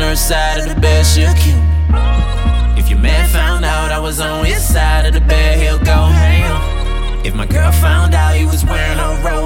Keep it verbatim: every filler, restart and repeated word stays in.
her side of the bed, she'll kill me. If your man found out I was on his side of the bed, he'll go ham. If my girl found out he was wearing a robe,